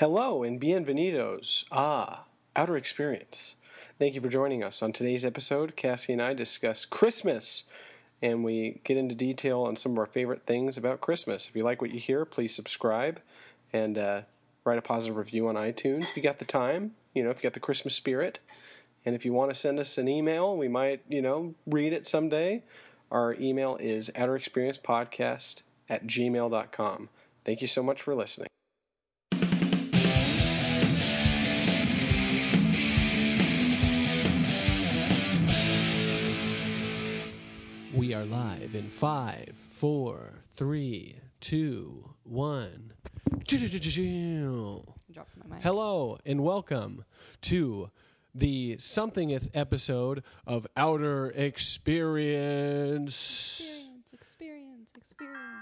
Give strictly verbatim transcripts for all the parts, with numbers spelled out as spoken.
Hello and bienvenidos. Ah, Outer Experience. Thank you for joining us. On today's episode, Cassie and I discuss Christmas, and we get into detail on some of our favorite things about Christmas. If you like what you hear, please subscribe and uh, write a positive review on iTunes if you got the time, you know, if you got the Christmas spirit. And if you want to send us an email, we might, you know, read it someday. Our email is outerexperiencepodcast at gmail dot com. Thank you so much for listening. We are live in five, four, three, two, one. Hello and welcome to the somethingeth episode of Outer Experience. Experience, experience, experience.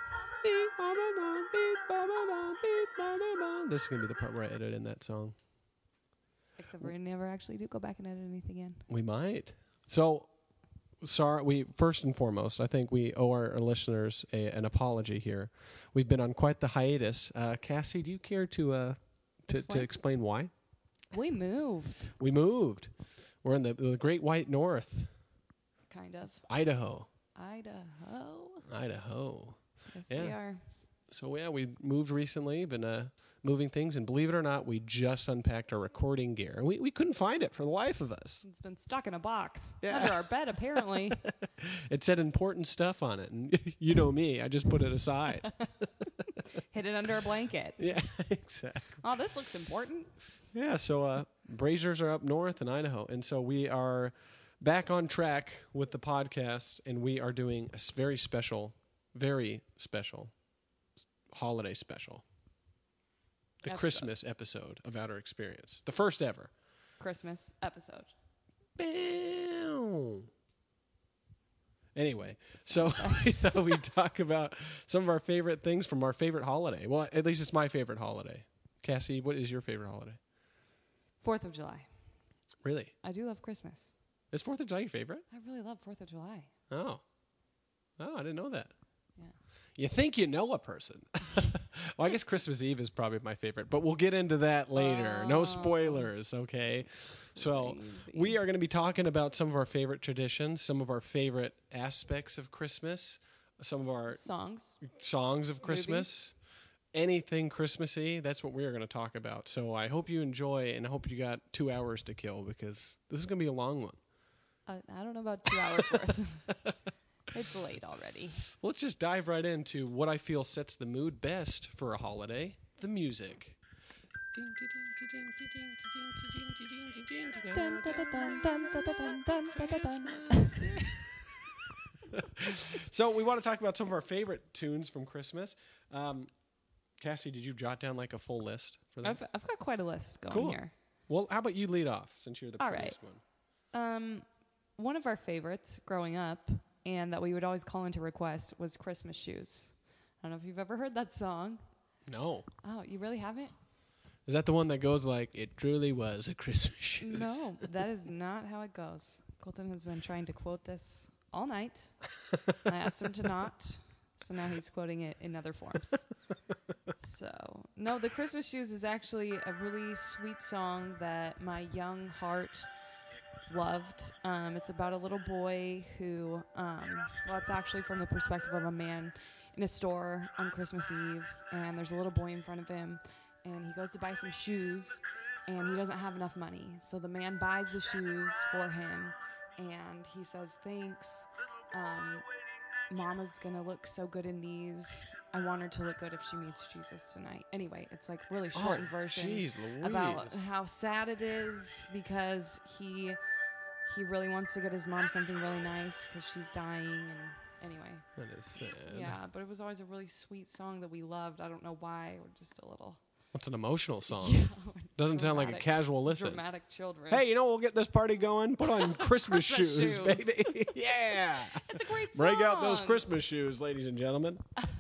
This is going to be the part where I edit in that song. Except we never actually do go back and edit anything in. We might. So, sorry. We first and foremost, I think we owe our, our listeners a, an apology here. We've been on quite the hiatus. Uh, Cassie, do you care to uh, to, Explain. to explain why? We moved. We moved. We're in the, the Great White North. Kind of. Idaho. Idaho. Idaho. Yes, Yeah. we are. So, yeah, we moved recently, been uh, moving things, and believe it or not, we just unpacked our recording gear. And we, we couldn't find it for the life of us. It's been stuck in a box Yeah. under our bed, apparently. It said important stuff on it, and you know me, I just put it aside. Hid it under a blanket. Yeah, exactly. Oh, this looks important. Yeah, so uh, Brazers are up north in Idaho, and so we are back on track with the podcast, and we are doing a s- very special, very special holiday special. The Episode. Christmas episode of Outer Experience. The first ever. Christmas episode. Bam. Anyway, so we thought we'd talk about some of our favorite things from our favorite holiday. Well, at least it's my favorite holiday. Cassie, what is your favorite holiday? Fourth of July. Really? I do love Christmas. Is fourth of July your favorite? I really love Fourth of July. Oh. Oh, I didn't know that. Yeah. You think you know a person. Well, I guess Christmas Eve is probably my favorite, but we'll get into that later. No Oh. spoilers, okay? So Crazy. we are going to be talking about some of our favorite traditions, some of our favorite aspects of Christmas, some of our Songs. songs of Christmas, anything Christmassy. That's what we're going to talk about. So I hope you enjoy, and I hope you got two hours to kill, because this is going to be a long one. Uh, I don't know about two hours worth. It's late already. Let's just dive right into what I feel sets the mood best for a holiday, the music. Dun, dun, dun, dun, dun, dun, dun, dun, dun, dun. So we want to talk about some of our favorite tunes from Christmas. Um, Cassie, did you jot down like a full list for that? I've, I've got quite a list going Cool. here. Well, how about you lead off, since you're the All prettiest right. one? Um, one of our favorites growing up, and that we would always call into request, was Christmas Shoes. I don't know if you've ever heard that song. No. Oh, you really haven't? Is that the one that goes like, "It truly was a Christmas shoes"? No, that is not how it goes. Colton has been trying to quote this all night. I asked him to not, so now he's quoting it in other forms. So, no, the Christmas Shoes is actually a really sweet song that my young heart loved. Um, it's about a little boy who, um, well, it's actually from the perspective of a man in a store on Christmas Eve, and there's a little boy in front of him, and he goes to buy some shoes, and he doesn't have enough money. So the man buys the shoes for him, and he says, "Thanks. Um, Mama's going to look so good in these. I want her to look good if she meets Jesus tonight." Anyway, it's like really shortened Oh, version jeez Louise. about how sad it is because he he really wants to get his mom something really nice because she's dying. And anyway, That is sad. yeah, but it was always a really sweet song that we loved. I don't know why. We're just a little It's an emotional song. yeah, Doesn't sound like a dramatic- casual listen. Dramatic children. Hey, you know, we'll get this party going. Put on Christmas, Christmas shoes, shoes. baby. Yeah. It's a great song. Break out those Christmas shoes, ladies and gentlemen.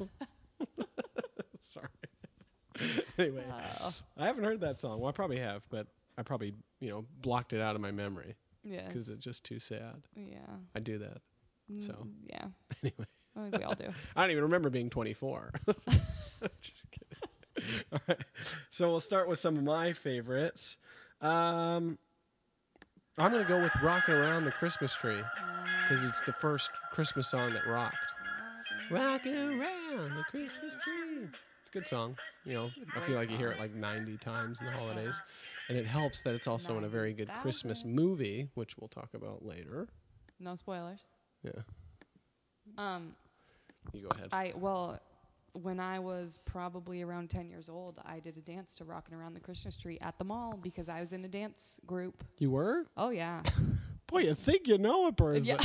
Sorry. Anyway, Oh, I haven't heard that song. Well, I probably have, but I probably, you know, blocked it out of my memory yes. because it's just too sad. Yeah. I do that. So. Mm, yeah. Anyway, I think we all do. I don't even remember being twenty-four. Just kidding. All right. So we'll start with some of my favorites. Um, I'm going to go with Rockin' Around the Christmas Tree because it's the first Christmas song that rocked. Rockin' around the Christmas tree. It's a good song. You know, I feel like you hear it like ninety times in the holidays. And it helps that it's also in a very good Christmas movie, which we'll talk about later. No spoilers. Yeah. Um, you go ahead. I well, when I was probably around ten years old, I did a dance to Rockin' Around the Christmas Tree at the mall because I was in a dance group. You were? Oh, yeah. Boy, you think you know a person. Yeah.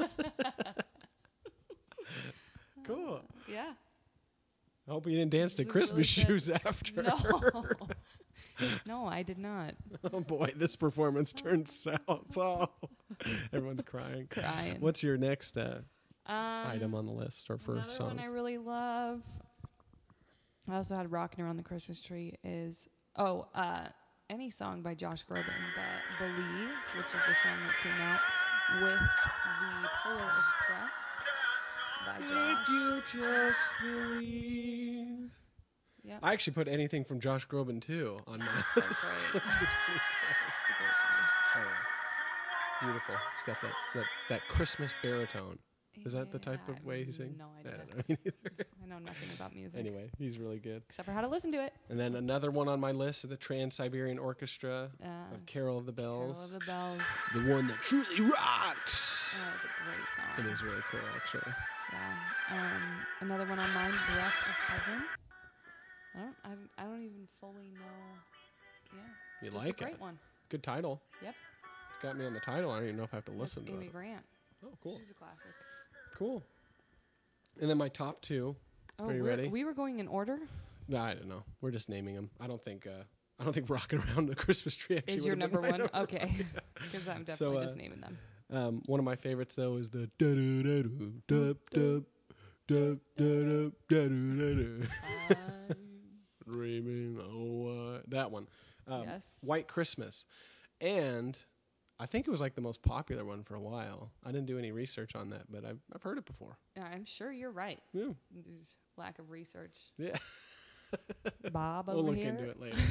Cool. Yeah. I hope you didn't dance to It's a Christmas really good- shoes after. No. No, I did not. Oh, boy, this performance turned south. Oh, everyone's crying. Crying. What's your next uh, Um, item on the list or for Another songs? one I really love. I also had "Rockin' Around the Christmas Tree" is oh uh, any song by Josh Groban, but "Believe," which is the song that came out with the Polar Express by Josh. If you just believe. Yep. I actually put anything from Josh Groban too on my So list. great. Which is pretty It's a great song. Oh, yeah. Beautiful. It's got that, that, that Christmas baritone. Is that the type Yeah, of way he sings? No I idea. don't know me neither. I know nothing about music. Anyway, he's really good. Except for how to listen to it. And then another one on my list is the Trans-Siberian Orchestra Uh, of Carol of the Bells. Carol of the Bells. The one that truly rocks. Oh, it's a great song. It is really cool, actually. Yeah. Um, another one on mine, Breath of Heaven. I don't, I, I don't even fully know. Yeah. You Just like a great it? one. Good title. Yep. It's got me on the title. I don't even know if I have to That's listen to Amy it. Grant. Oh, cool. She's a classic. Cool. And then my top two. Oh, Are you we're- ready? we were going in order. No, I don't know. We're just naming them. I don't think. Uh, I don't think "Rockin' Around the Christmas Tree" actually Is your would've been number my one? number Okay. Because I'm definitely So, uh, just naming them. Um, one of my favorites though is the da da da do dub dub dub da da da da dreaming. Oh, uh, that one. Um, Yes. White Christmas, and I think it was like the most popular one for a while. I didn't do any research on that, but I've I've heard it before. Yeah, I'm sure you're right. Yeah, Lack of research. yeah. Bob We'll over look here. into it later.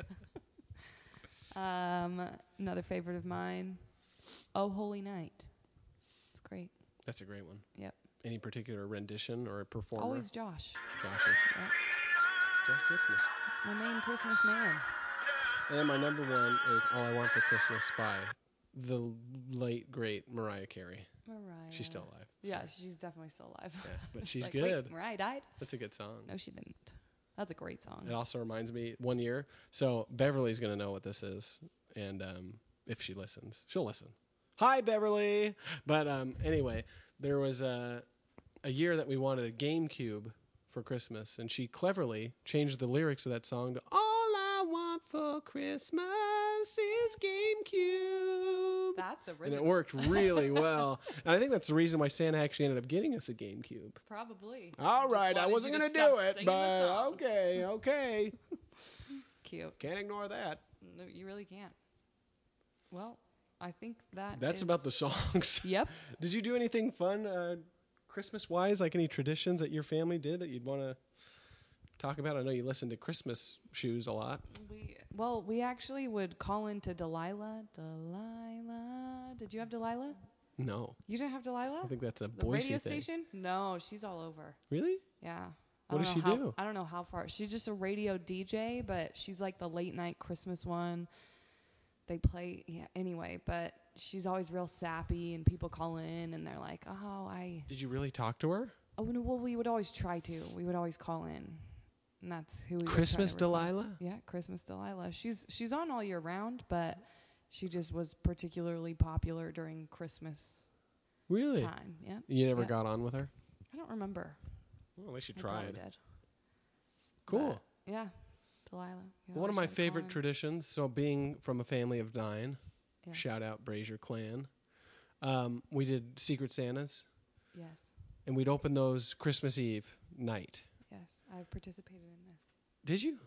Um, another favorite of mine, "Oh Holy Night." It's great. That's a great one. Yep. Any particular rendition or a performer? Always Josh. Josh's. Yep. Josh Christmas. My main Christmas man. And then my number one is "All I Want for Christmas" by the late great Mariah Carey. Mariah. She's still alive. Yeah, Sorry. she's definitely still alive. Yeah, but It's she's like, good. Wait, Mariah died? That's a good song. No, she didn't. That's a great song. It also reminds me one year. So Beverly's gonna know what this is, and um, if she listens, she'll listen. Hi, Beverly. But um, anyway, there was a a year that we wanted a GameCube for Christmas, and she cleverly changed the lyrics of that song to "All I want for Christmas is GameCube." That's And original. it worked really well. And I think that's the reason why Santa actually ended up getting us a GameCube. Probably. All Just right, I wanted wasn't you going to to do stop it, singing the but song. okay, okay. Cute. Can't ignore that. No, you really can't. Well, I think that That's is- about the songs. Yep. Did you do anything fun uh, Christmas-wise, like any traditions that your family did that you'd want to talk about? I know you listen to Christmas shoes a lot. We well, we actually would call into Delilah. Delilah. Did you have Delilah? No, You didn't have Delilah? I think that's a The Boise radio thing. station? No, she's all over. Really? Yeah. What I does don't know she how- do? I don't know how far. She's just a radio D J, but she's like the late night Christmas one. They play, yeah, anyway, but she's always real sappy, and people call in, and they're like, oh, I. Did you really talk to her? Oh, no, well, we would always try to. We would always call in. And that's who we would try to Christmas request. Delilah? Yeah, Christmas Delilah. She's she's on all year round, but she just was particularly popular during Christmas Really? time. Yeah. You never Yeah. got on with her? I don't remember. Well, at least you I probably tried. did. Cool. But, yeah. Delilah. You One of always my try to call favorite in. traditions, so being from a family of nine, Yes. shout out Brazier clan, um, we did Secret Santas, Yes. and we'd open those Christmas Eve night. Yes. I've participated in this. Did you?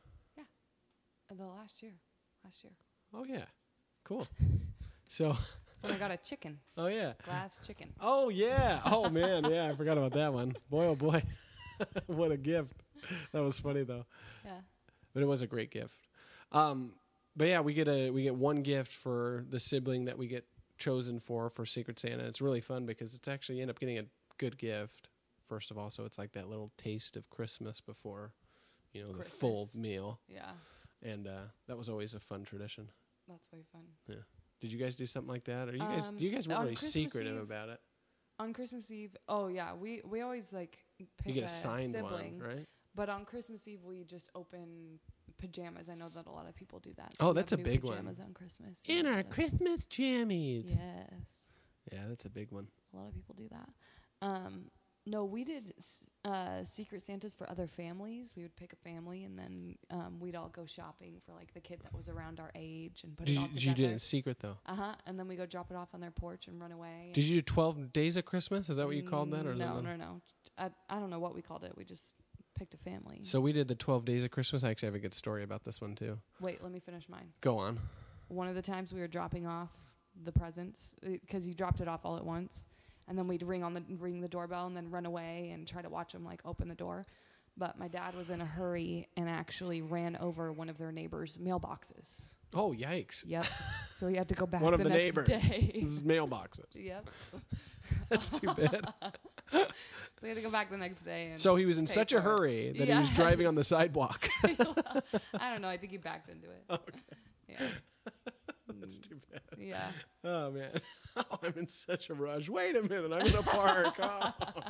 Uh, The last year. Last year. Oh, yeah. Cool. So, That's when I got a chicken. oh, yeah. Glass chicken. Oh, yeah. Oh, man. Yeah, I forgot about that one. Boy, oh, boy. What a gift. That was funny, though. Yeah. But it was a great gift. Um, but yeah, we get a we get one gift for the sibling that we get chosen for for Secret Santa. It's really fun because it's actually you end up getting a good gift. First of all, so it's like that little taste of Christmas before, you know, Christmas. the full meal. Yeah. And uh, that was always a fun tradition. That's way fun. Yeah. Did you guys do something like that, or you guys? Um, You guys weren't on really Christmas secretive Eve- about it. On Christmas Eve, oh yeah, we we always like pick You get a a signed sibling, one, right? but on Christmas Eve we just open pajamas. I know that a lot of people do that. Oh, we that's have a new big one. pajamas on Christmas. In and our a lot of- Christmas jammies. Yes, Yeah, that's a big one. a lot of people do that. Um, no, we did s- uh, Secret Santas for other families. We would pick a family, and then um, we'd all go shopping for like the kid that was around our age, and put Did it all you, did together. you do it in secret though? Uh huh. And then we go drop it off on their porch and run away. Did you do twelve days of Christmas? Is that what you called that? Or Mm, no, something? no, no. I I don't know what we called it. We just picked a family. So we did the twelve days of Christmas. I actually have a good story about this one too. Wait, let me finish mine. Go on. One of the times we were dropping off the presents because you dropped it off all at once, and then we'd ring on the ring the doorbell and then run away and try to watch them like open the door. But my dad was in a hurry and actually ran over one of their neighbors' mailboxes. Oh, yikes. Yep. So he had to go back One of the, the next neighbors. day. This is mailboxes. Yep. That's too bad. So he had to go back the next day. And So he was in pay such a for it. hurry that he was driving on the Yes. sidewalk. I don't know. I think he backed into it. Okay. Yeah. That's too bad. Yeah. Oh, man. Oh, I'm in such a rush. Wait a minute. I'm in a park. Oh.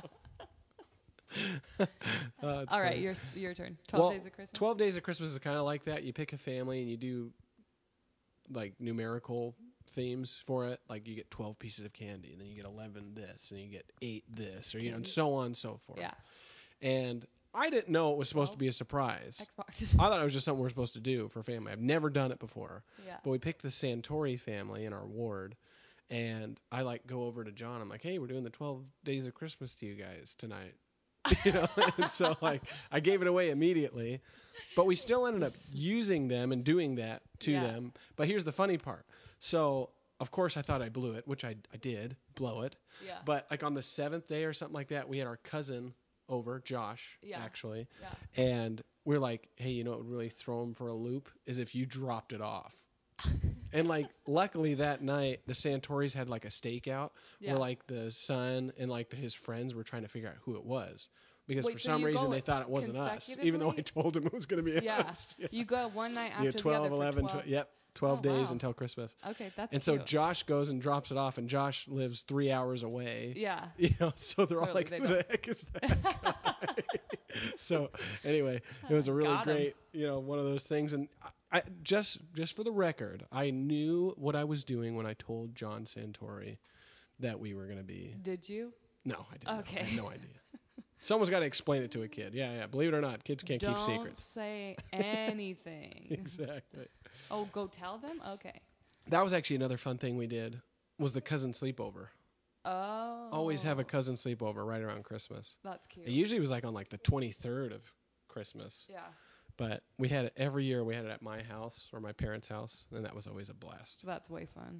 Oh, it's All right, funny. your your turn. Twelve Well, days of Christmas. twelve days of Christmas is kind of like that. You pick a family and you do like numerical themes for it. Like you get twelve pieces of candy, and then you get eleven this, and you get eight this, or you know, and Candy. so on and so forth. Yeah. And I didn't know it was supposed to twelve? be a surprise. Xbox. I thought it was just something we're supposed to do for family. I've never done it before. Yeah. But we picked the Santori family in our ward, and I like go over to John. I'm like, "Hey, we're doing the twelve days of Christmas to you guys tonight." You know, and so like I gave it away immediately, but we still ended up using them and doing that to Yeah. them. But here's the funny part. So of course I thought I blew it, which I I did blow it. Yeah. But like on the seventh day or something like that, we had our cousin over, Josh, Yeah. actually, Yeah. and we're like, hey, you know what would really throw him for a loop is if you dropped it off. And like luckily that night the Santoris had like a stakeout Yeah. where like the son and like his friends were trying to figure out who it was because Wait, for so some you reason go they thought it wasn't us, even though I consecutively? told them it was going to be Yeah. us. Yeah. You go one night after Yeah, twelve, the other eleven, for twelve. tw- yep, twelve Oh, days wow. until Christmas. Okay, that's And so cute. Josh goes and drops it off, and Josh lives three hours away. Yeah. You know, so they're all Clearly like, they "Who the heck is that guy?" So anyway, it was a really Got 'em. great, you know, one of those things. And I, I just, just for the record, I knew what I was doing when I told John Santori that we were going to be. Did you? No, I didn't. know. I Okay. had no idea. Someone's got to explain it to a kid. Yeah, yeah. Believe it or not, kids can't Don't keep secrets. say anything. Exactly. Oh, go tell them? Okay. That was actually another fun thing we did. Was the cousin sleepover. Oh. Always have a cousin sleepover right around Christmas. That's cute. It usually was like on like the twenty-third of Christmas. Yeah. But we had it every year. We had it at my house or my parents' house, and that was always a blast. That's way fun.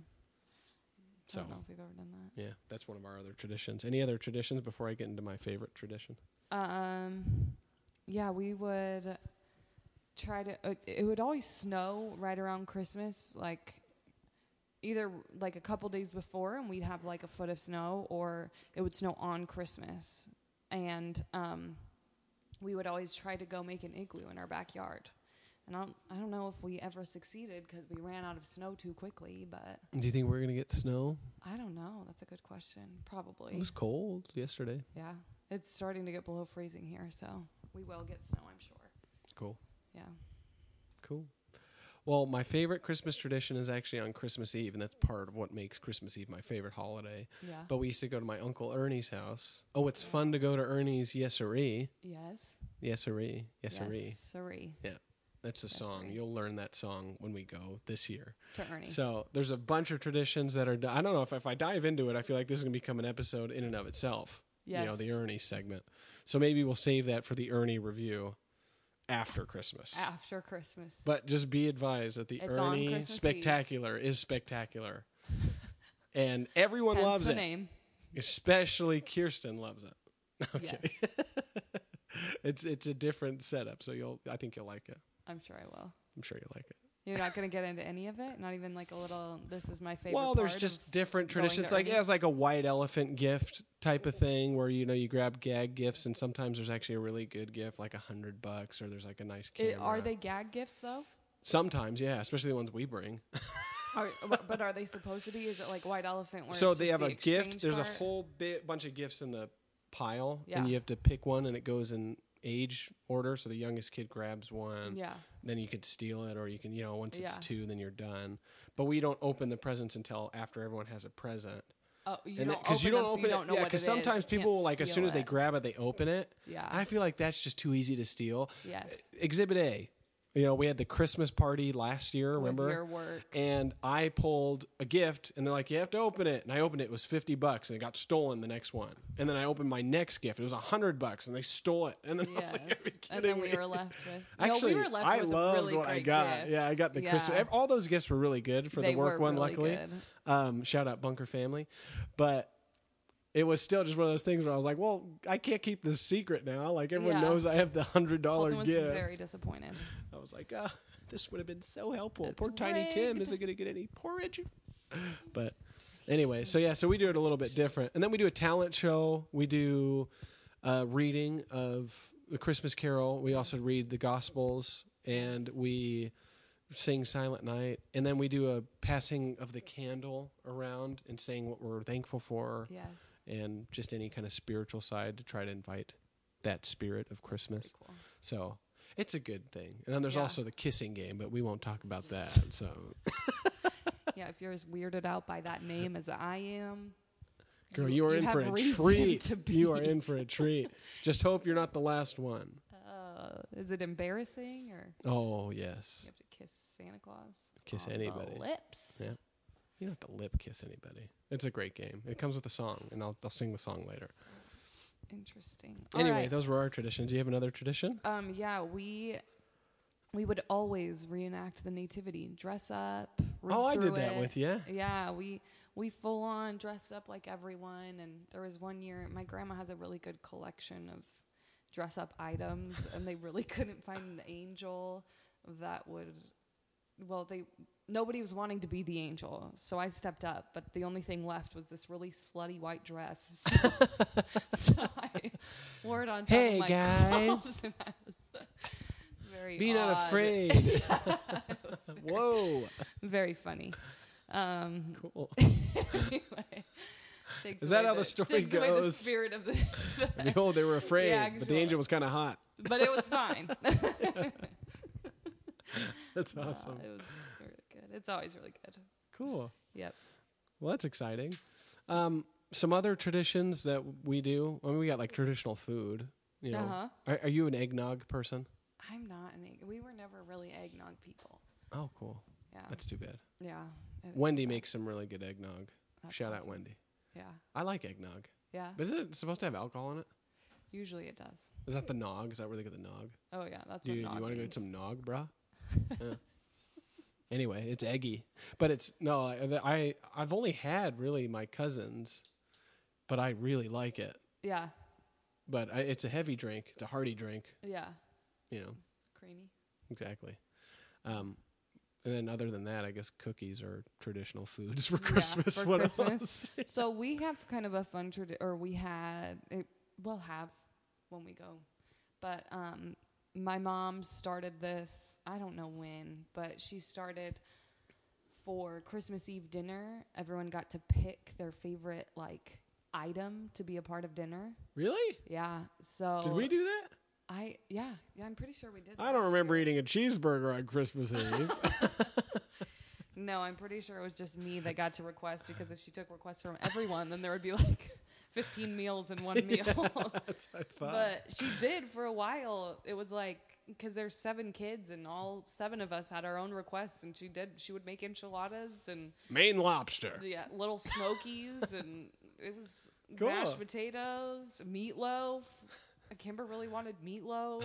So I don't know if we've ever done that. yeah, that's one of our other traditions. Any other traditions before I get into my favorite tradition? Um, yeah, we would try to. Uh, it would always snow right around Christmas, like either like a couple days before, and we'd have like a foot of snow, or it would snow on Christmas, and um, we would always try to go make an igloo in our backyard. And I don't, I don't know if we ever succeeded because we ran out of snow too quickly, but Do you think we're gonna get snow? I don't know. That's a good question. Probably. It was cold yesterday. Yeah. It's starting to get below freezing here, so we will get snow, I'm sure. Cool. Yeah. Cool. Well, my favorite Christmas tradition is actually on Christmas Eve, and that's part of what makes Christmas Eve my favorite holiday. Yeah. But we used to go to my Uncle Ernie's house. Oh, it's fun to go to Ernie's, yes-sirree. Yes. Yes-siree. Yes-siree. Yes. Sorry. Yeah. That's the song. Yes-siree. You'll learn that song when we go this year. To Ernie's. So there's a bunch of traditions that are. I don't know if if I dive into it, I feel like this is gonna become an episode in and of itself. Yes. You know, the Ernie segment. So maybe we'll save that for the Ernie review after Christmas. After Christmas. But just be advised that the It's on Ernie Christmas Spectacular is spectacular, and everyone Hence loves the it. name. Especially Kirsten loves it. Okay. Yes. it's it's a different setup, so you'll I think you'll like it. I'm sure I will. I'm sure you like it. You're not going to get into any of it? Not even like a little, this is my favorite Well, there's part just of different going to traditions. Like, it Ernie's? has like a white elephant gift type of thing where, you know, you grab gag gifts, and sometimes there's actually a really good gift, like a hundred bucks, or there's like a nice camera. It, are they gag gifts, though? Sometimes, yeah, especially the ones we bring. Are, but are they supposed to be? Is it like White Elephant? Where So it's they just have the a gift. exchange There's part? a whole bit, bunch of gifts in the pile, Yeah. and you have to pick one, and it goes in age order. So the youngest kid grabs one. Yeah. Then you could steal it, or you can, you know, once it's Yeah. two, then you're done. But we don't open the presents until after everyone has a present. Oh, you And don't because open you don't them, so open you it, don't know yeah. what it Because is. sometimes You people can't like as steal soon as they it. grab it, they open it. Yeah. And I feel like that's just too easy to steal. Yes. Exhibit A. You know, we had the Christmas party last year, remember? With your work. And I pulled a gift, and they're like, you have to open it. And I opened it. It was fifty bucks, and it got stolen the next one. And then I opened my next gift. It was one hundred bucks, and they stole it. And then I was like, are you Yes. kidding And then we me? were left with. Actually, no, we were left I with loved a really what I great got. gift. Yeah, I got the yeah. Christmas. All those gifts were really good for They the work were one, really luckily. good. Um, shout out Bunker Family. But it was still just one of those things where I was like, well, I can't keep this secret now. Like, everyone Yeah. knows I have the one hundred dollars Colton was gift. very disappointed. I was like, ah, this would have been so helpful. It's Poor Tiny Tim rigged. isn't going to get any porridge. But anyway, so yeah, so we do it a little bit different. And then we do a talent show. We do a reading of the Christmas Carol. We also read the Gospels, and we sing Silent Night. And then we do a passing of the candle around and saying what we're thankful for, Yes. and just any kind of spiritual side to try to invite that spirit of Christmas. Very cool. So it's a good thing. And then there's Yeah. also the kissing game, but we won't talk about that. So Yeah, if you're as weirded out by that name as I am, girl, you are in have for a reason treat. to be. You are in for a treat. Just hope you're not the last one. Uh, is it embarrassing or Oh, yes. you have to kiss Santa Claus? Kiss on anybody. The lips. Yeah. You don't have to lip kiss anybody. It's a great game. It comes with a song, and I'll, I'll sing the song later. Interesting. Anyway, All right. those were our traditions. Do you have another tradition? Um, yeah, we we would always reenact the nativity, dress up. read Oh, I did through that it. with you. Yeah, we we full on dressed up like everyone, and there was one year my grandma has a really good collection of dress up items, and they really couldn't find an angel that would. Well, they nobody was wanting to be the angel, so I stepped up. But the only thing left was this really slutty white dress. So, so I wore it on top Hey, of my guys. clothes, and I was very Be not odd. afraid. It was very, Whoa. very funny. Um, Cool. anyway, takes Is that away how the story takes away the goes? spirit of the. Behold, they were afraid, Yeah, but the actual- angel was kind of hot. But it was fine. That's Uh, awesome. it was really good. It's always really good. Cool. Yep. Well, that's exciting. Um, some other traditions that we do. I mean, we got like traditional food. You know, Uh-huh. are, are you an eggnog person? I'm not an egg. We were never really eggnog people. Oh, cool. Yeah. That's too bad. yeah. it is Wendy too bad. makes some really good eggnog. That's Shout out awesome. Wendy. Yeah. I like eggnog. Yeah. But is it supposed to have alcohol in it? Usually it does. Is that the nog? Is that where they get the nog? Oh yeah, that's Do what you, nog you want to means. get some nog, bruh? Yeah. Anyway, it's eggy, but it's no. I, I I've only had really my cousins, but I really like it. Yeah. But I, it's a heavy drink. It's a hearty drink. Yeah. You know, Creamy. exactly. Um, and then other than that, I guess cookies are traditional foods for Yeah, Christmas. for What Christmas. else? So we have kind of a fun tradi- or we had it, we'll have when we go, but um, my mom started this. I don't know when, but she started for Christmas Eve dinner. Everyone got to pick their favorite like item to be a part of dinner. Really? Yeah. So Did we do that? I yeah yeah I'm pretty sure we did. I don't last remember year. eating a cheeseburger on Christmas Eve. No, I'm pretty sure it was just me that got to request, because if she took requests from everyone, then there would be like fifteen meals in one meal. That's what I thought. But she did for a while. It was like, because there's seven kids and all seven of us had our own requests, and she did. She would make enchiladas and Maine lobster. yeah, little smokies, and it was Cool. mashed potatoes, meatloaf. Kimber really wanted meatloaf.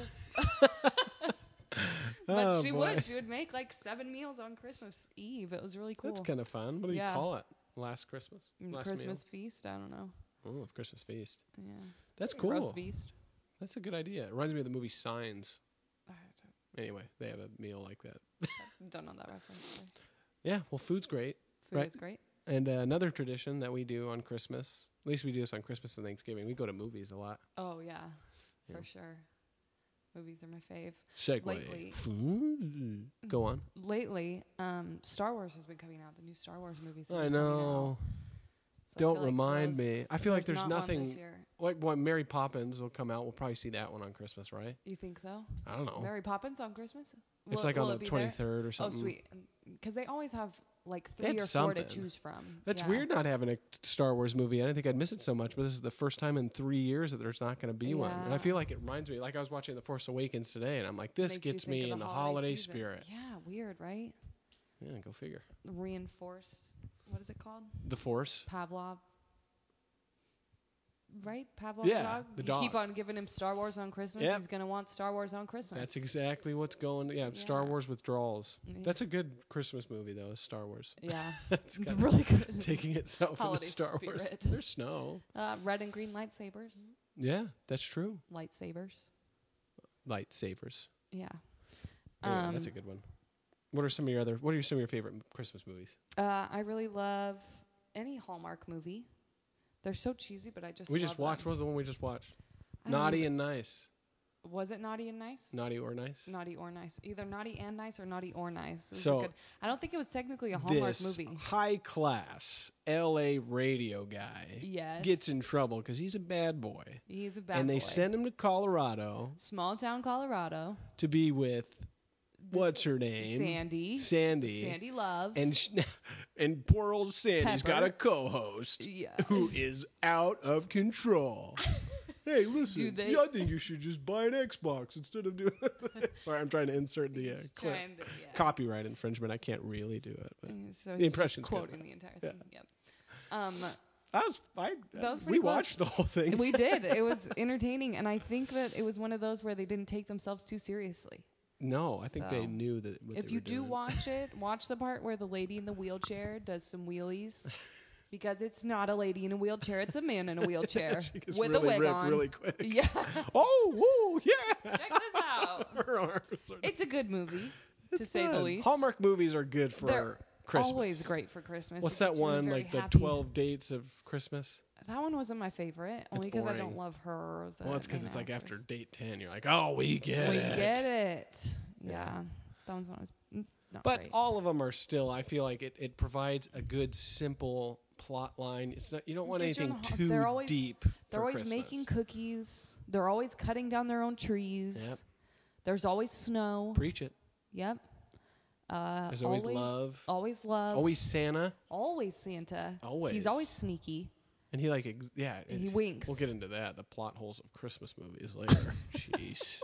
But Oh, she boy. would. She would make like seven meals on Christmas Eve. It was really cool. That's kind of fun. What do Yeah. you call it? Last Christmas? Mm, Last Christmas feast. I don't know. meal? Oh, Christmas feast. Yeah. That's cool. Roast feast. That's a good idea. It reminds me of the movie Signs. I Anyway, they have a meal like that. Don't know that reference. Sorry. Yeah, well, food's great. Food Right. is great. And uh, another tradition that we do on Christmas, at least we do this on Christmas and Thanksgiving, we go to movies a lot. Oh, yeah, Yeah. for sure. Movies are my fave. Segue. Lately- Go on. Lately, um, Star Wars has been coming out. The new Star Wars movies have I been coming know. out. So I Don't feel like remind those- me. I feel like there's not one nothing. this year. Like when Mary Poppins will come out, we'll probably see that one on Christmas, right? You think so? I don't know. Mary Poppins on Christmas? it's Will- like will on it the be there? twenty-third or Oh, something. sweet. Because they always have like They three had or four something. to choose from. That's Yeah. weird not having a Star Wars movie. I didn't think I'd miss it so much, but this is the first time in three years that there's not going to be one. And I Yeah. feel like it reminds me, like I was watching The Force Awakens today, and I'm like, this Makes you gets think me of in the holiday season. spirit. Yeah, weird, right? Yeah, go figure. Reinforce. What is it called? The Force. Pavlov. Right? Pavlov Yeah, dog? the you keep dog. on giving him Star Wars on Christmas. Yep. He's going to want Star Wars on Christmas. That's exactly what's going. Yeah, Star Yeah. Wars withdrawals. Yeah. That's a good Christmas movie, though. Is Star Wars. Yeah. It's kind of really good. taking itself into Holiday Star Wars. spirit. There's snow. Uh, red and green lightsabers. Yeah, that's true. Lightsabers. Lightsabers. Yeah. Yeah, Um, that's a good one. What are some of your other? What are some of your favorite m- Christmas movies? Uh, I really love any Hallmark movie. They're so cheesy, but I just we love just watched. them. What was the one we just watched? I don't Naughty even- and Nice. Was it Naughty and Nice? Naughty or Nice. Naughty or Nice. Either Naughty and Nice or Naughty or Nice. It was a So, good, I don't think it was technically a Hallmark this movie. high class L A radio guy Yes. gets in trouble because he's a bad boy, He's a bad and they boy. send him to Colorado Small town Colorado. to be with what's her name? Sandy. Sandy. Sandy Love. And sh- and poor old Sandy's got Pepper. a co-host yeah. who is out of control. Hey, listen, Do they- yeah, I think you should just buy an Xbox instead of doing. Sorry, I'm trying to insert the uh, He's clip. trying to- yeah. Copyright infringement. I can't really do it. But Mm, So the he's impression's just good. quoting the entire thing. Yep. Um, that was I, That was we pretty close. watched the whole thing. we did. It was entertaining, and I think that it was one of those where they didn't take themselves too seriously. no, I think they So, knew that. What If they you were do doing. watch it, watch the part where the lady in the wheelchair does some wheelies. Because it's not a lady in a wheelchair, it's a man in a wheelchair She gets with really a wig ripped on. really quick. Yeah. Oh, woo, yeah. Check this out. Her arms are- It's a good movie, to It's say the fun. least. Hallmark movies are good for They're Christmas. always great for Christmas. What's It that gets you one? very Like the happy. twelve dates of Christmas? That one wasn't my favorite, only because I don't boring. love her. The Well, it's because main it's like after actress. date ten. You're like, oh, we get we it. get it. Yeah. Yeah. That one's not as mm, not But great. all of them are still. I feel like it, it provides a good, simple plot line. It's not. You don't want Gives you anything in the ho- too they're always- deep. They're for always Christmas. making cookies. They're always cutting down their own trees. Yep. There's always snow. Preach it. Yep. Uh, There's always love. Always love. Always Santa, Always Santa. Always. He's always sneaky. and he like ex- yeah. And he it- winks. We'll get into that. The plot holes of Christmas movies later. Jeez.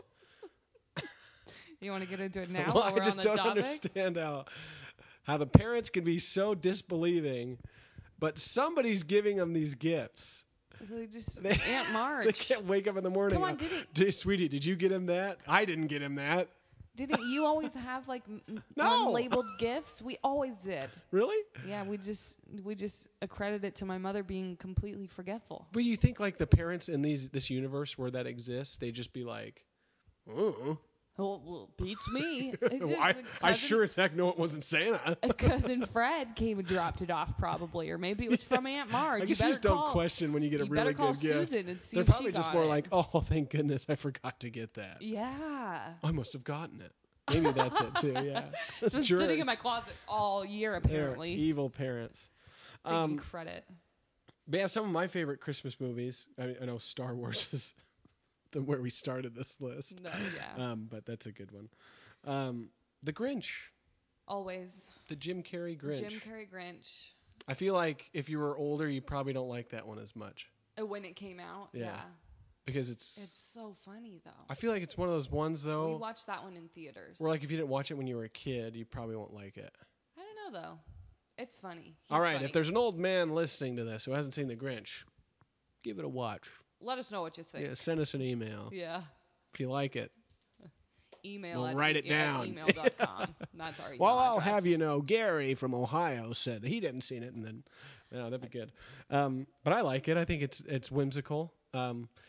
You want to get into it now? Well, while I we're just on the don't topic? understand how how the parents can be so disbelieving, but somebody's giving them these gifts. They just They- Aunt Marge. They can't wake up in the morning. Come on, and go, didn't- "Dear sweetie, did you get him that? I didn't get him that. Didn't you always have like m- m- No. unlabeled gifts? We always did. Really? Yeah, we just we just accredit it to my mother being completely forgetful. But you think like the parents in these this universe where that exists, they just be like, oh, Well, well beats me. It's well, just I, a I cousin- sure as heck know it wasn't Santa. a cousin Fred came and dropped it off, probably, or maybe it was from Aunt Marge. I guess you, better just don't call, question when you get a you really better call good gift. Susan and see They're if she probably just got more it. like, oh, thank goodness, I forgot to get that. Yeah. I must have gotten it. Maybe that's it too. Yeah, It's been sitting in my Jerks. closet all year, They're apparently. evil parents. Taking Um, credit. But yeah, some of my favorite Christmas movies. I, I know Star Wars is the where we started this list, No, yeah. um, but that's a good one. Um, the Grinch, Always. the Jim Carrey Grinch. Jim Carrey Grinch. I feel like if you were older, you probably don't like that one as much Uh, When it came out. Yeah. Yeah. because it's. It's so funny, though. I feel like it's one of those ones We though, watched that one in theaters. where like if you didn't watch it when you were a kid, you probably won't like it. I don't know, though. It's funny. All He's right, funny. if there's an old man listening to this who hasn't seen the Grinch, give it a watch. Let us know what you think. Yeah, send us an email Yeah. if you like it. Email We'll at write it e- down. email dot com. That's our email Well, I'll address. have you know, Gary from Ohio said he didn't seen it, and then, you know, that'd be good. Um, but I like it. I think it's it's whimsical. Um,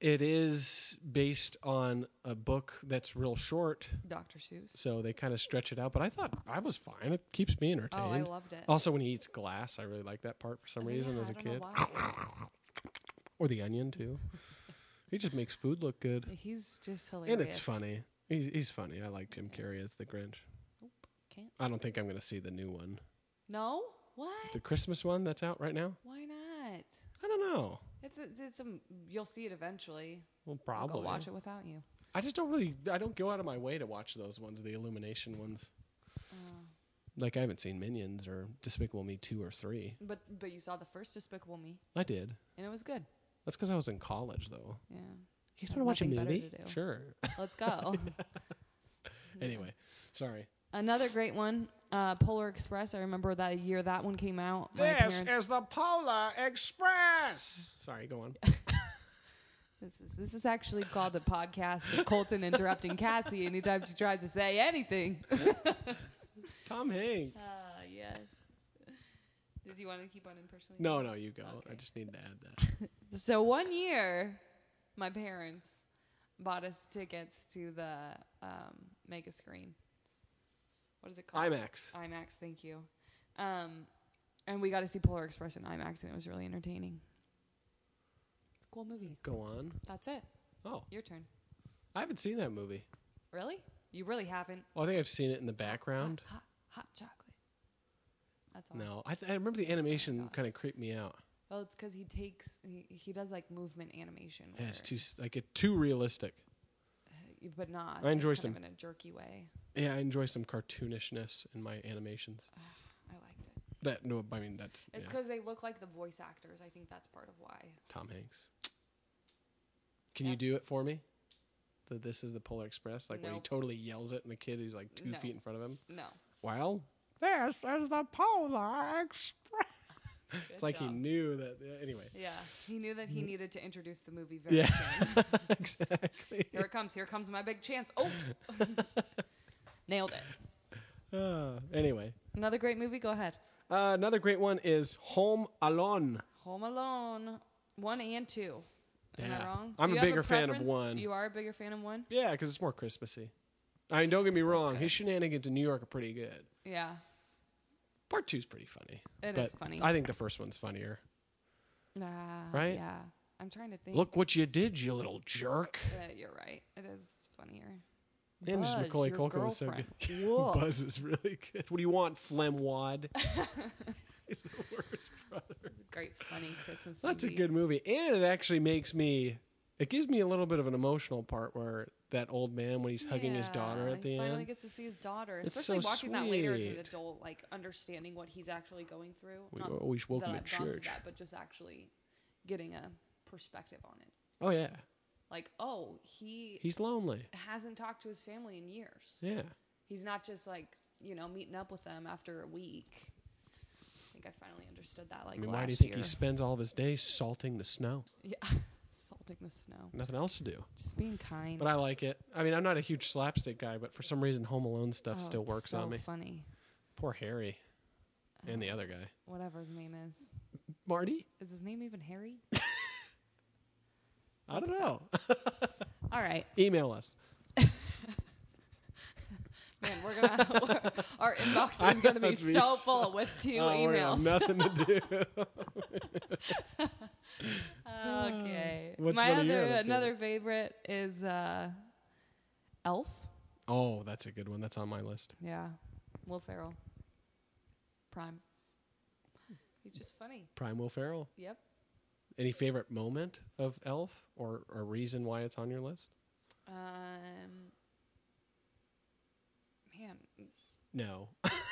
it is based on a book that's real short, Doctor Seuss. so they kind of stretch it out. But I thought I was fine. It keeps me entertained. Oh, I loved it. Also, when he eats glass, I really like that part for some Oh, reason yeah, as I a don't know kid. why. Or the onion too. He just makes food look good, He's just hilarious. and it's funny. He's he's funny. I like Jim Carrey as the Grinch. Nope, can't. I don't think I'm going to see the new one, No? What? the Christmas one that's out right now. Why not? I don't know. It's a, it's a, you'll see it eventually. Well, I'll probably go watch it without you. I just don't really. I don't go out of my way to watch those ones, the Illumination ones. Uh, Like I haven't seen Minions or Despicable Me two or three. but but you saw the first Despicable Me, I did. and it was good. That's because I was in college, though. Yeah. You guys Have want to watch a nothing better movie? to do. Sure. Let's go. Anyway, sorry. Another great one, uh, Polar Express. I remember that year that one came out. My parents- the Polar Express. Sorry, go on. This is this is actually called the podcast of Colton interrupting Cassie anytime she tries to say anything. It's Tom Hanks. Ah, yes. Did you want to keep on impersonating? No, no, you go. Okay. I just need to add that. So one year, my parents bought us tickets to the um, mega screen. What is it called? IMAX. IMAX, thank you. Um, and we got to see Polar Express in IMAX, and it was really entertaining. It's a cool movie. Go on. That's it. Oh, Your turn. I haven't seen that movie. Really? You really haven't? Well, I think I've seen it in the background. Hot, hot, hot chocolate. That's all. No, I, th- I remember the That's all I animation got. kind of creeped me out. Well, it's because he takes, he, he does like movement animation. Yeah, it's where- too s- like it too realistic. uh, But not. I enjoy kind some- of in a jerky way. Yeah, I enjoy some cartoonishness in my animations. I liked it. That no, I mean that's It's yeah, because they look like the voice actors. I think that's part of why. Tom Hanks. Can Yeah. you do it for me? The This is the Polar Express, like when he Nope. totally yells it, and the kid is like two No. feet in front of him. No. Well, this is the Polar Express. It's like he job. knew that. Yeah, anyway. Yeah, he knew that he needed to introduce the movie very Yeah, soon. exactly. Here it comes. Here comes my big chance. Oh, nailed it. Uh, anyway, Another great movie. Go ahead. uh, another great one is Home Alone. Home Alone, one and two. Am Yeah. I wrong? I'm Do a you have bigger fan of preference? one. You are a bigger fan of one. Yeah, because it's more Christmassy. I mean, don't get me wrong. good. His shenanigans in New York are pretty good. Yeah, Part two's pretty funny. it but is funny. I think the first one's funnier. Uh, Right? Yeah, I'm trying to think. Look what you did, you little jerk. Uh, you're right. It is funnier. And just Buzz, Macaulay your Culkin was so good. girlfriend. Whoa. Buzz is really good. What do you want, Flemwad? He's the worst brother. Great, funny Christmas That's a movie. good movie. And it actually makes me, it gives me a little bit of an emotional part where that old man, when he's hugging his daughter Yeah, at the he finally end. gets to see his daughter, It's especially so watching that later as an sweet. adult, like understanding what he's actually going through. We Not always woke that him I've at gone through church. that, but just actually getting a perspective on it. Oh, yeah. Like, oh, he He's lonely. hasn't talked to his family in years. Yeah. He's not just like, you know, meeting up with them after a week. I think I finally understood that. Like, I mean, last why do you think year. he spends all of his days salting the snow? Yeah, salting the snow, Nothing else to do. just being kind. But I like it. I mean, I'm not a huge slapstick guy, but for some reason, Home Alone stuff Oh, still it's works so on me. Funny. Poor Harry and the Uh, other guy. Whatever his name is. Marty? Is his name even Harry? I don't Help us know. All right, Email us. man, we're gonna we're, our inbox I is gonna be know, it's me so so- full with two Oh, we're gonna emails. have nothing to do. Okay. What's My one of other your other another favorite is uh, Elf. Oh, that's a good one. That's on my list. Yeah, Will Ferrell. Prime. He's just funny. Prime Will Ferrell. Yep. Any favorite moment of Elf or a reason why it's on your list? Um. Man, No.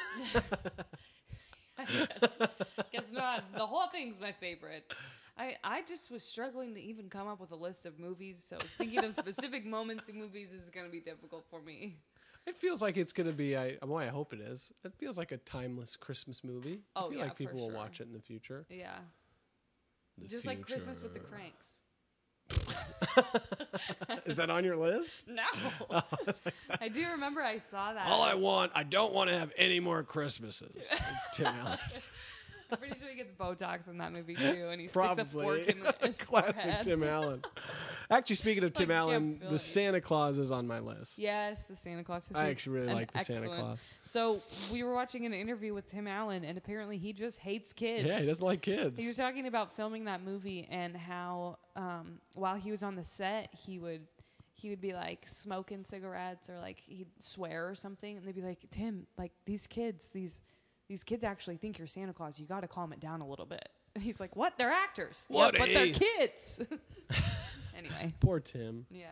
I guess, guess not. The whole thing's my favorite. I, I just was struggling to even come up with a list of movies, so thinking of specific moments in movies is going to be difficult for me. It feels like it's going to be, I, well, I hope it is. It feels like a timeless Christmas movie. I Oh, feel yeah, like people for will sure. watch it in the future. Yeah. The Just like Christmas with the future. Cranks. Is that on your list? No. I do remember I saw that. All I want, I don't want to have any more Christmases. It's Tim Allen. I'm pretty sure he gets Botox in that movie too, and he Probably. sticks a fork in his Classic forehead. Tim Allen. Actually, speaking of Tim Like, Allen, yeah, the Santa Claus is on my list. Yes, the Santa Claus. Is I a- actually really an like the Santa excellent- Claus. So we were watching an interview with Tim Allen, and apparently he just hates kids. Yeah, he doesn't like kids. He was talking about filming that movie and how um, while he was on the set, he would he would be like smoking cigarettes or like he'd swear or something, and they'd be like, "Tim, like these kids, these these kids actually think you're Santa Claus. You got to calm it down a little bit." And he's like, "What? They're actors, yeah, What but a- they're kids." Anyway, Poor Tim. yeah,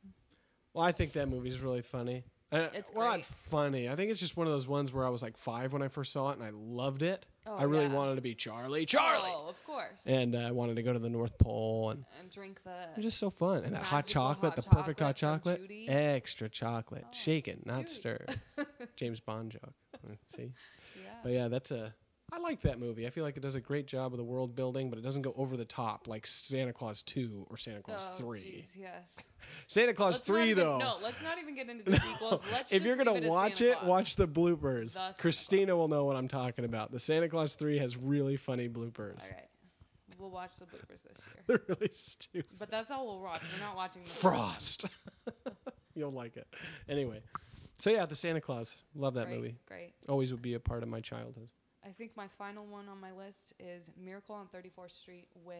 Well, I think that movie's really funny. Uh, It's well, great. not funny. I think it's just one of those ones where I was like five when I first saw it, and I loved it. Oh, I really yeah. wanted to be Charlie, Charlie, Oh, of course. and uh, I wanted to go to the North Pole, and And drink the it was just so fun. And that hot magical chocolate, hot the perfect hot chocolate chocolate, from Judy. extra chocolate, Oh, shaken, not Judy. stirred. James Bond joke. Mm, See, yeah. but yeah, that's a. I like that movie. I feel like it does a great job of the world building, but it doesn't go over the top like Santa Claus two or Santa Claus Oh, three. geez, yes. Santa Claus Let's not three even- though. No, let's not even get into the sequels. Let's If just you're leave gonna it as watch Santa it, Claus. watch the bloopers. The Santa Christina will know what I'm talking about. The Santa Claus three has really funny bloopers. All right. We'll watch the bloopers this year. They're really stupid. But that's all we'll watch. We're not watching the Frost. You'll like it. Anyway, so yeah, the Santa Claus. Love that great, movie. Great. Always would be a part of my childhood. I think my final one on my list is Miracle on thirty-fourth Street with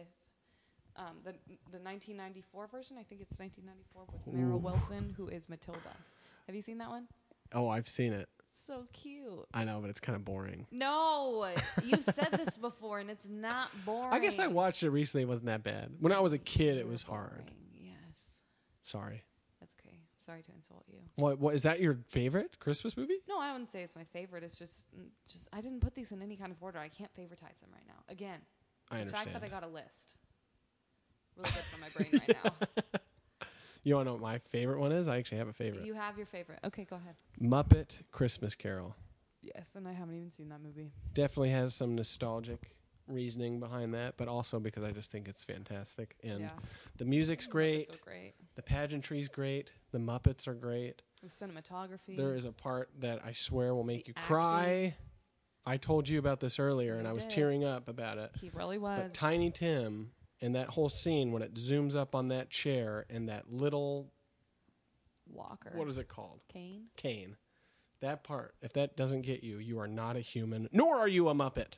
um, the the nineteen ninety-four version. I think it's nineteen ninety-four with Meryl Ooh. Wilson, who is Matilda. Have you seen that one? Oh, I've seen it. So cute. I know, but it's kind of boring. No, you've said this before, and it's not boring. I guess I watched it recently. It wasn't that bad. When I was a kid, It's it was boring. hard. Yes. Sorry. That's okay. Sorry to insult you. What? What is that? Your favorite Christmas movie? No, I wouldn't say it's my favorite. It's just, mm, just I didn't put these in any kind of order. I can't favoritize them right now. Again, I the understand. fact that I got a list really good for my brain right now. You want to know what my favorite one is? I actually have a favorite. You have your favorite. Okay, go ahead. Muppet Christmas Carol. Yes, and I haven't even seen that movie. Definitely has some nostalgic reasoning behind that, but also because I just think it's fantastic. And yeah, the music's The Muppets great. are great. The pageantry's great. The Muppets are great. The cinematography. There is a part that I swear will make The you cry. I told you about this earlier, and You I was did. tearing up about it. He really was. But Tiny Tim and that whole scene when it zooms up on that chair and that little, Walker. what is it called? Kane. Cane. That part, if that doesn't get you, you are not a human, nor are you a Muppet.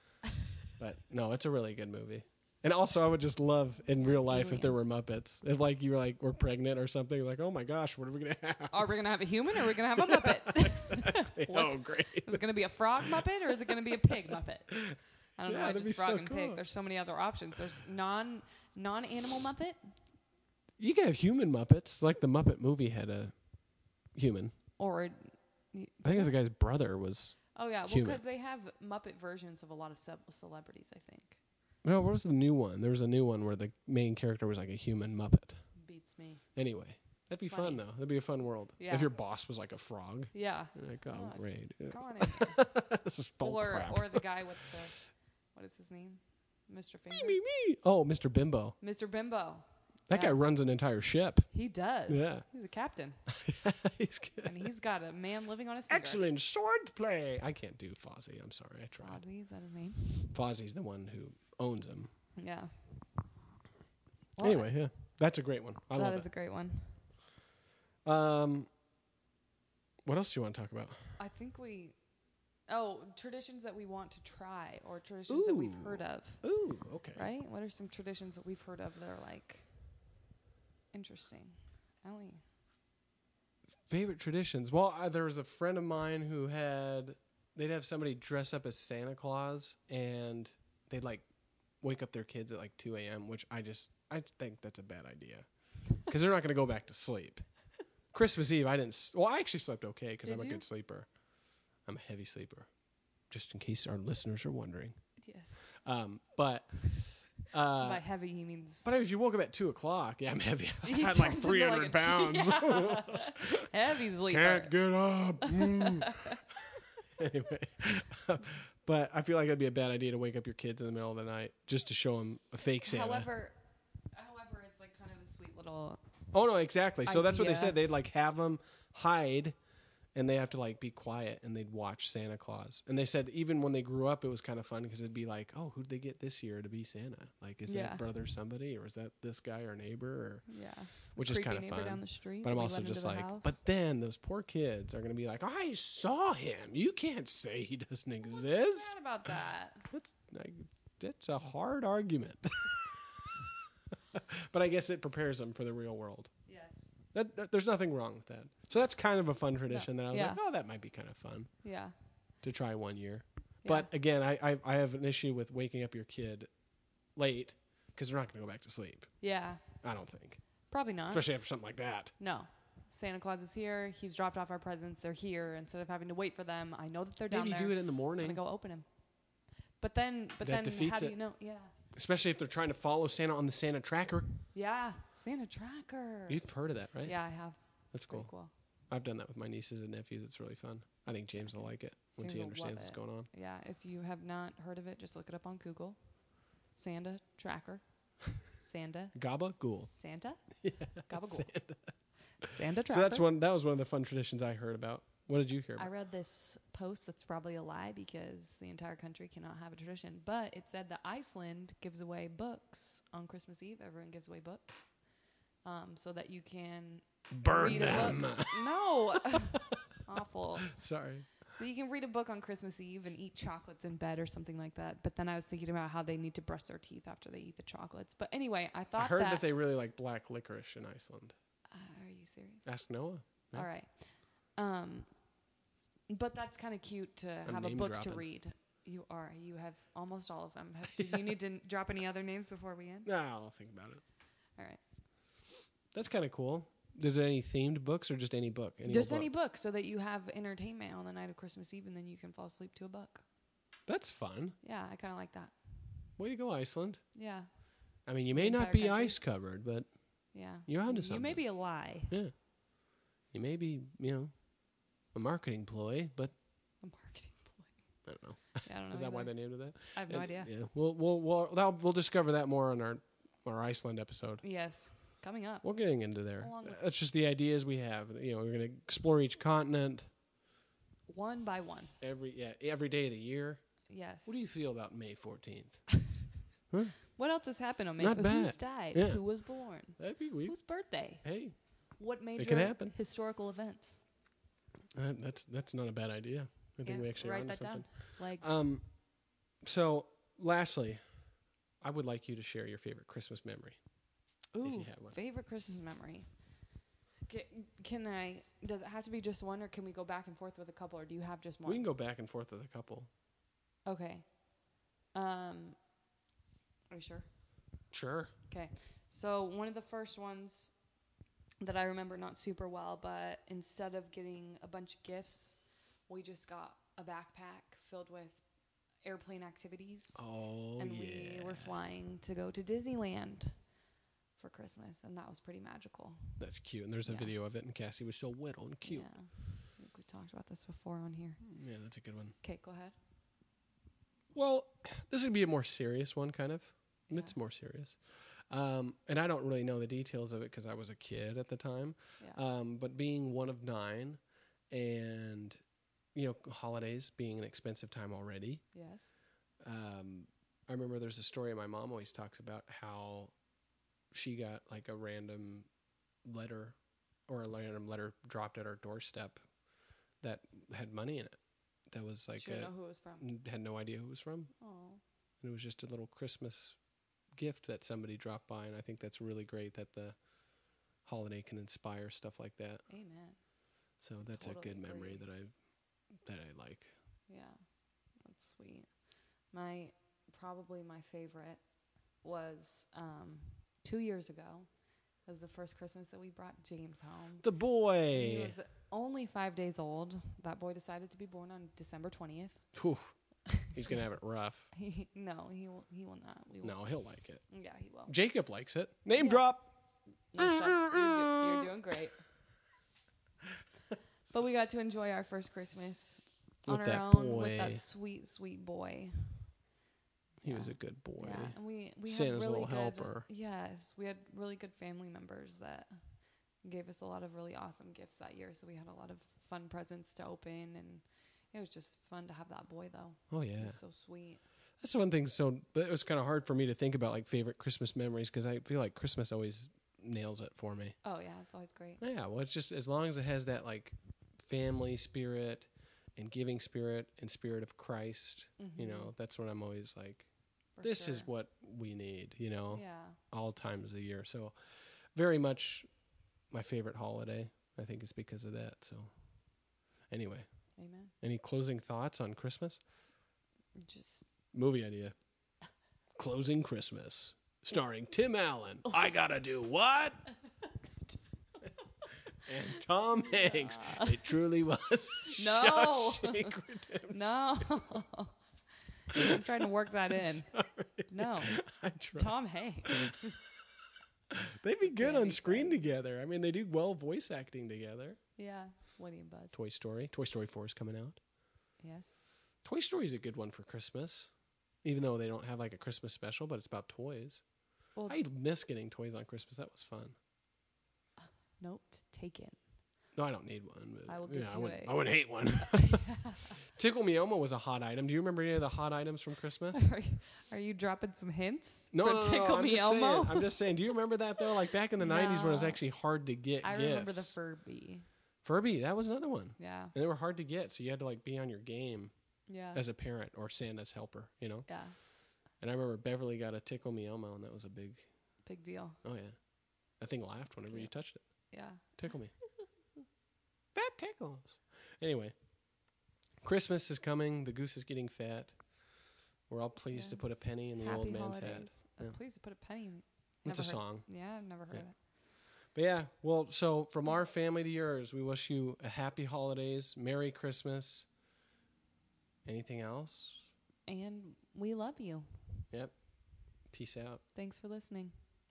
But no, it's a really good movie. And also, I would just love in real life if there were Muppets. If like you were like were pregnant or something, like, oh my gosh, what are we gonna have? Are we gonna have a human or are we gonna have a Muppet? What's- oh, great. Is it gonna be a frog Muppet or is it gonna be a pig Muppet? I don't Yeah, know. I that'd just be frog so and cool. pig. There's so many other options. There's non non animal Muppet. You can have human Muppets. Like the Muppet movie had a human. Or I think it was the guy's brother was. oh yeah, well human. because they have Muppet versions of a lot of ce- celebrities. I think No, what was the new one? There was a new one where the main character was like a human Muppet. beats me. Anyway, that'd be Funny. fun though. That'd be a fun world. Yeah. If your boss was like a frog. Yeah. You're like, oh, Oh, great. Yeah. Come on in. Here. This is bull or crap. or the guy with the what is his name? Mister Finger. me, me, me. Oh, Mister Bimbo. Mister Bimbo. That Yeah. guy runs an entire ship. He does. Yeah. He's a captain, He's good. and he's got a man living on his finger. Excellent sword play. I can't do Fozzie. I'm sorry. I tried. Ozzy, is that his name? Fozzie's the one who owns him. Yeah. Anyway, yeah. That's a great one. I that love is a great one. it. Um, what else do you want to talk about? I think we. Oh, traditions that we want to try, or traditions that we've Ooh. heard of. Ooh, okay. Right? What are some traditions that we've heard of that are like interesting? Ellie. Favorite traditions? Well, uh, there was a friend of mine who had, they'd have somebody dress up as Santa Claus, and they'd like wake up their kids at like two a.m., which I just, I think that's a bad idea. Because they're not going to go back to sleep. Christmas Eve, I didn't, s- well, I actually slept okay because Did I'm a you? good sleeper. I'm a heavy sleeper, just in case our listeners are wondering. Yes. Um, but, uh, By heavy, he means. but if you woke up at two o'clock, yeah, I'm heavy. I He had like turns into three hundred like a- pounds. Yeah. Heavy sleeper. Can't get up. Mm. Anyway, but I feel like it'd be a bad idea to wake up your kids in the middle of the night just to show them a fake Santa. However, however, it's like kind of a sweet little. oh no, exactly. So that's what they idea. said. They'd like have them hide and they have to like be quiet, and they'd watch Santa Claus. And they said even when they grew up, it was kind of fun because it'd be like, oh, who'd they get this year to be Santa? Like, is Yeah. that brother somebody, or is that this guy or neighbor? Or Yeah. which is Creepy kind of neighbor fun. down the street. But I'm that we also let just into the like, house. but then those poor kids are going to be like, I saw him. You can't say he doesn't What's exist. sad about that? That's like, that's a hard argument. But I guess it prepares them for the real world. Yes. That, that there's nothing wrong with that. So that's kind of a fun tradition that I was Yeah. like, oh, that might be kind of fun Yeah. to try one year. Yeah. But again, I, I I have an issue with waking up your kid late because they're not going to go back to sleep. Yeah. I don't think, Probably not. especially after something like that. No. Santa Claus is here. He's dropped off our presents. They're here. Instead of having to wait for them, I know that they're down Maybe there. do it in the I'm morning, gonna go open them. But then, but That then, defeats how do it. you know? Yeah. especially if they're trying to follow Santa on the Santa tracker. Yeah. Santa tracker. You've heard of that, right? Yeah, I have. That's Pretty cool. cool. I've done that with my nieces and nephews. It's really fun. I think James will like it once James he will understands love what's it. going on. Yeah. If you have not heard of it, just look it up on Google. Santa tracker. Santa. Gaba Ghoul. Santa. Yeah, Gabagool. Santa. Santa tracker. So that's one. That was one of the fun traditions I heard about. What did you hear I about? read this post that's probably a lie because the entire country cannot have a tradition. But it said that Iceland gives away books on Christmas Eve. Everyone gives away books, um, so that you can Burn read them. a book. No, awful. Sorry. So you can read a book on Christmas Eve and eat chocolates in bed or something like that. But then I was thinking about how they need to brush their teeth after they eat the chocolates. But anyway, I thought I heard that, that they really like black licorice in Iceland. uh, are you serious? Ask Noah. Yeah. All right. Um, but that's kind of cute to I'm have a name book dropping. to read. You are. You have almost all of them. Have, did you need to n- drop any other names before we end? No, I'll think about it. All right. That's kind of cool. Is there any themed books or just any book? Any Just old any book? book so that you have entertainment on the night of Christmas Eve and then you can fall asleep to a book. That's fun. Yeah, I kind of like that. Way to go, Iceland. Yeah. I mean, you may The not entire be country? ice covered, but Yeah. You're onto You something. may be a lie. yeah, you may be, you know, a marketing ploy, but A marketing ploy. I don't know. Yeah, I don't know. Is that why either. they named it that? I have no Uh, idea. Yeah, we'll we'll we'll that'll, we'll discover that more on our our Iceland episode. Yes. Coming up. We're getting into there. Along with- That's just the ideas we have. You know, we're going to explore each continent One by one. every yeah every day of the year. Yes. What do you feel about May fourteenth? What else has happened on May? Not Who's bad. died? Yeah. Who was born? That'd be weird. Whose birthday? Hey, What major could happen. historical events? uh, that's that's not a bad idea. I think Yeah, we actually are write onto that something. down. Legs. Um, so lastly, I would like you to share your favorite Christmas memory. Ooh, you have one. favorite Christmas memory. Can, can I? Does it have to be just one, or can we go back and forth with a couple, or do you have just one? We can go back and forth with a couple. Okay. Um. Are you sure? Sure. Okay. So one of the first ones that I remember not super well, but instead of getting a bunch of gifts, we just got a backpack filled with airplane activities. Oh and yeah. we were flying to go to Disneyland for Christmas, and that was pretty magical. That's cute. And there's a Yeah. video of it, and Cassie was so little and cute. Yeah. I think we talked about this before on here. Yeah, that's a good one. Okay, go ahead. Well, this would be a more serious one, kind of. Yeah. It's more serious. Um, and I don't really know the details of it because I was a kid at the time. Yeah. Um, but being one of nine and, you know, holidays being an expensive time already, Yes. um, I remember there's a story my mom always talks about how she got like a random letter or a random letter dropped at our doorstep that had money in it. That was like She didn't a, know who it was from. had no idea who it was from. Oh. And it was just a little Christmas gift that somebody dropped by. And I think that's really great that the holiday can inspire stuff like that. Amen. So that's Totally a good memory agree. that I that I like. Yeah. That's sweet. My probably my favorite was um, two years ago. It was the first Christmas that we brought James home. The boy. He was only five days old. That boy decided to be born on December twentieth. Whew. He's gonna have it rough. He, no, he will. He will not. We will. No, he'll like it. Yeah, he will. Jacob likes it. Name Yeah. drop. You're, shut- you're, do- you're doing great. But we got to enjoy our first Christmas on With our that own with boy. that sweet, sweet boy. He Yeah. was a good boy. Yeah, and we we Santa's had really little good. helper. Yes, we had really good family members that gave us a lot of really awesome gifts that year. So we had a lot of fun presents to open, and it was just fun to have that boy, though. Oh, yeah. He was so sweet. That's the one thing. So but it was kind of hard for me to think about like favorite Christmas memories because I feel like Christmas always nails it for me. Oh, yeah. It's always great. Yeah. Well, it's just as long as it has that like family spirit and giving spirit and spirit of Christ, Mm-hmm. you know, that's what I'm always like, For this sure. is what we need, you know, Yeah. all times of the year. So very much my favorite holiday. I think it's because of that. So anyway, Amen. any closing thoughts on Christmas? Just Movie idea. Closing Christmas. Starring Tim Allen. I gotta do what? And Tom Hanks. It truly was No. Shawshank Redemption. no. I'm trying to work that in. Sorry. No. I tried. Tom Hanks. They'd be good Can't on be screen said. together. I mean, they do well voice acting together. Yeah. Woody and Buzz. Toy Story. Toy Story four is coming out. Yes. Toy Story is a good one for Christmas. Even though they don't have like a Christmas special, but it's about toys. Well, I miss getting toys on Christmas. That was fun. note taken. No, I don't need one. But, I will you get know, I you wouldn't, a- I wouldn't hate one. Tickle Me Elmo was a hot item. Do you remember any of the hot items from Christmas? Are you, are you dropping some hints No, for no, no, Tickle no, I'm Me just Elmo? Saying, I'm just saying. Do you remember that though? Like back in the nineties when it was No. actually hard to get I gifts. remember the Furby. Furby, that was another one. Yeah. And they were hard to get, so you had to like be on your game Yeah. as a parent or Santa's helper, you know? yeah. And I remember Beverly got a Tickle Me Elmo, and that was a big, Big deal. oh yeah. That thing laughed whenever you Cute. touched it. Yeah. Tickle me. That tickles. Anyway, Christmas is coming. The goose is getting fat. We're all pleased to Yes. put a penny in the Happy old man's hat. holidays. Uh, Yeah. Please put a penny in. It's a Never heard- song. Yeah, I've never heard Yeah. it. But yeah, well, so from our family to yours, we wish you a happy holidays, Merry Christmas. Anything else? And we love you. Yep. Peace out. Thanks for listening.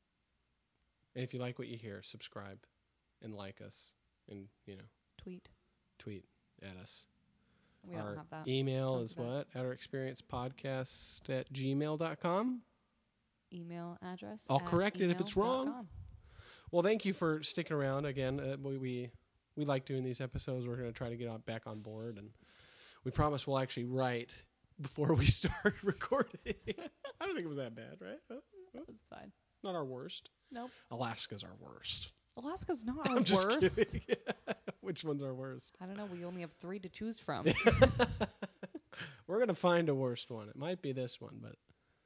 And if you like what you hear, subscribe and like us and, you know, Tweet. tweet at us. We Our don't have that. email Don't is do that. what? Outer Experience Podcast at gmail dot com. Email address. I'll at correct it if it's email dot wrong. com. Well, thank you for sticking around again. Uh, we, we we like doing these episodes. We're going to try to get on, back on board, and we promise we'll actually write before we start recording. I don't think it was that bad, right? Uh, That was fine. Not our worst. Nope. Alaska's our worst. Alaska's not our I'm just worst. kidding. Which one's our worst? I don't know. We only have three to choose from. We're going to find a worst one. It might be this one, but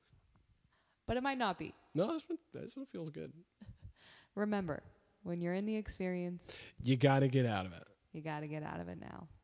But it might not be. no, this one, this one feels good. Remember, when you're in the experience, You got to get out of it. you got to get out of it now.